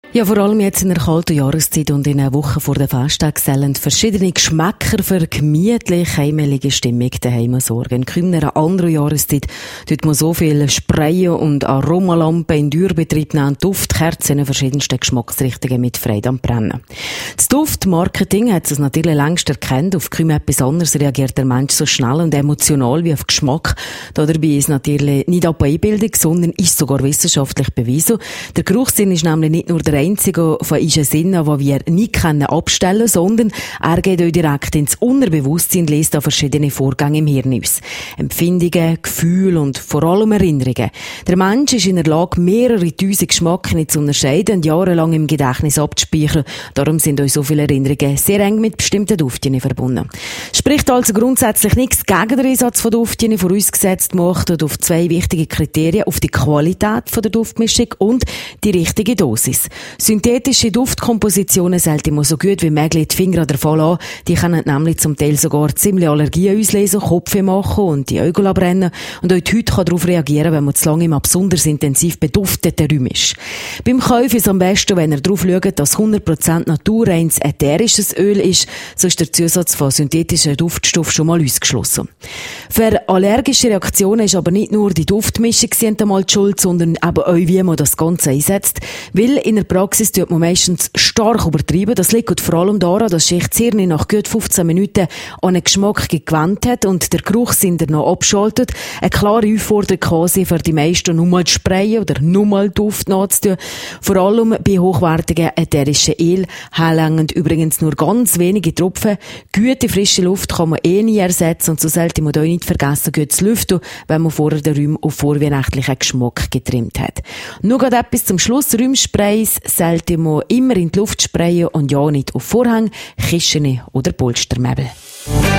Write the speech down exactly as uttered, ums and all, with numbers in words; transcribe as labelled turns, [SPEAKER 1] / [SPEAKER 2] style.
[SPEAKER 1] Ja, vor allem jetzt in der kalten Jahreszeit und in einer Woche vor der Festtag sollen verschiedene Geschmäcker für gemütlich heimelige Stimmung daheim sorgen. In einer anderen Jahreszeit tut man so viel Sprayen und Aromalampen in Dürrbetrieb nehmen, Duftkerzen in verschiedensten Geschmacksrichtungen mit Freude am Brennen. Das Duftmarketing hat es natürlich längst erkannt. Auf kaum etwas anderes reagiert der Mensch so schnell und emotional wie auf Geschmack. Dabei ist natürlich nicht eine Beibildung, sondern ist sogar wissenschaftlich bewiesen. Der Geruchssinn ist nämlich nicht nur der einzige von unseren Sinnen, den wir nicht abstellen können, sondern er geht auch direkt ins Unterbewusstsein und löst da verschiedene Vorgänge im Hirn aus. Empfindungen, Gefühle und vor allem Erinnerungen. Der Mensch ist in der Lage, mehrere tausend Geschmäcker zu unterscheiden und jahrelang im Gedächtnis abzuspeichern. Darum sind uns so viele Erinnerungen sehr eng mit bestimmten Duftchen verbunden. Spricht also grundsätzlich nichts gegen den Einsatz von Duftchen, vorausgesetzt man achtet auf zwei wichtige Kriterien, auf die Qualität der Duftmischung und die richtige Dosis. Synthetische Duftkompositionen sollten immer so gut wie möglich die Finger an der Fall an. Die können nämlich zum Teil sogar ziemlich Allergien auslösen, Kopfweh machen und die Augen brennen. Und auch die Haut kann darauf reagieren, wenn man zu lange im besonders intensiv bedufteten Raum ist. Beim Kauf ist es am besten, wenn ihr darauf schaut, dass hundert Prozent naturreines ätherisches Öl ist, so ist der Zusatz von synthetischen Duftstoffen schon mal ausgeschlossen. Für allergische Reaktionen ist aber nicht nur die Duftmischung einmal die Schuld, sondern eben auch, wie man das Ganze einsetzt. Weil in der Praxis tut man meistens stark übertreiben. Das liegt vor allem daran, dass sich das Hirn nach gut fünfzehn Minuten an einen Geschmack gewöhnt hat und der Geruchssinn noch abschaltet. Eine klare Aufforderung quasi für die meisten, nur mal zu sprayen oder nur mal Duft nachzutun. Vor allem bei hochwertigen ätherischen Öl hängen übrigens nur ganz wenige Tropfen. Gute frische Luft kann man eh nie ersetzen und so sollte man da nicht vergessen, gut zu lüften, wenn man vorher den Raum auf vorweihnachtlichen Geschmack getrimmt hat. Nur gerade etwas zum Schluss. Räumsprays sollte man immer in die Luft sprayen und ja nicht auf Vorhänge, Kisten oder Polstermöbel.